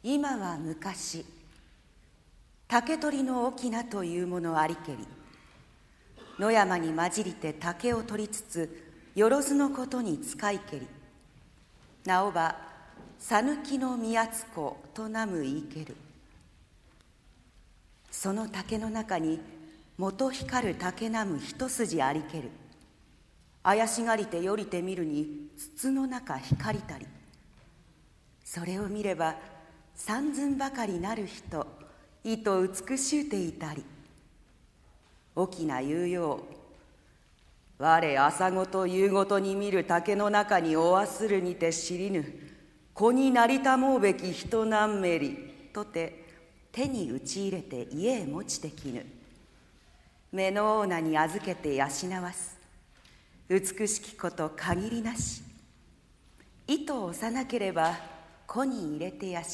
今は昔、竹取の翁というものありけり、野山に混じりて竹を取りつつ、よろずのことに使いけり、なおばさぬきの宮津子と名む言いける。その竹の中に元光る竹なむ一筋ありける。怪しがりてよりてみるに筒の中光りたり、それを見れば三寸ばかりなる人、意と美しゅうていたり。翁言うよう、我朝ごと夕ごとに見る竹の中にお忘るにて知りぬ、子になりたもうべき人なんめりとて手に打ち入れて家へ持ちてきぬ。目のオーナに預けて養わす。美しきこと限りなし。糸を押さなければ子に入れて養う。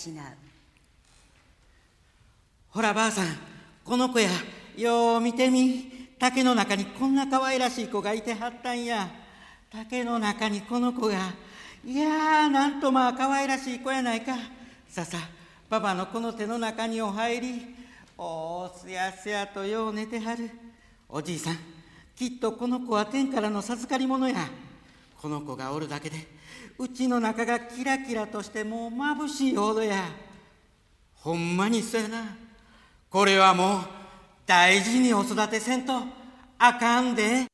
ほらばあさん、この子や、よう見てみ。竹の中にこんな可愛らしい子がいてはったんや。竹の中にこの子が。いやー、なんとまあ可愛らしい子やないか。ささ、パパのこの手の中にお入り。おー、すやすやとよう寝てはる。おじいさん、きっとこの子は天からの授かり物や。この子がおるだけで、うちの中がキラキラとしてもう眩しいほどや。ほんまにそやな。これはもう大事にお育てせんとあかんで。